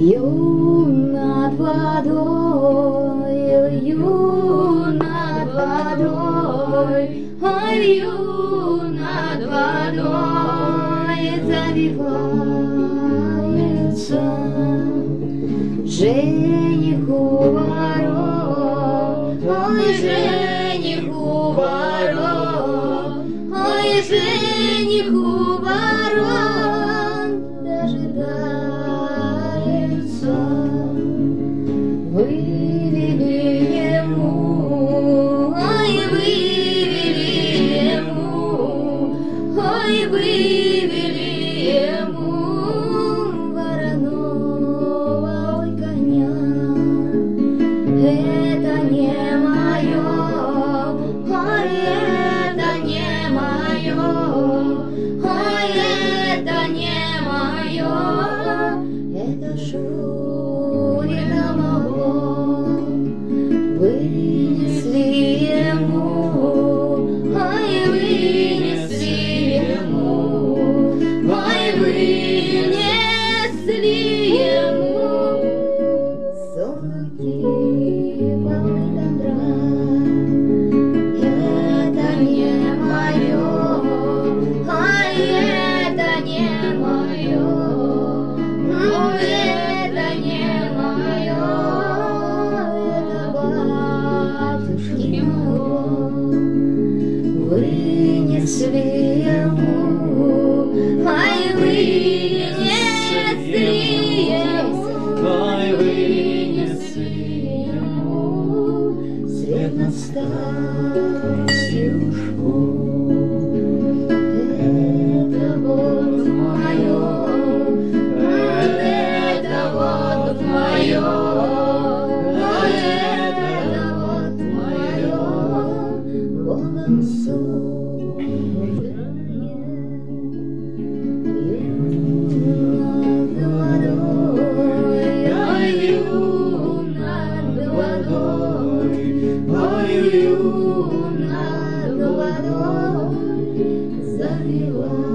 над водой, над водой, ой, над водой завивается жених у ворот, ой, жених у ворот, ой, жених у ворот дожидается. Вывели ему, ой, вывели ему, ой, вывели ему вороного, ой, коня. Это не мое, ой, это не мое, ой, это не мое, это Шурина мого. Вынесли ему, ой, вынесли ему, ой, вынесли ему сундуки полны добра. Это не мое, ой, это не мое, ой, это не мое, это батюшки моего. Вынесли ему, ай, вынесли ему, ай, вынесли ему свет над старостью шел. Это вот мое, это вот мое, это вот мое, Богом суждение. Над водой, ой, над водой, ой, над водой завела.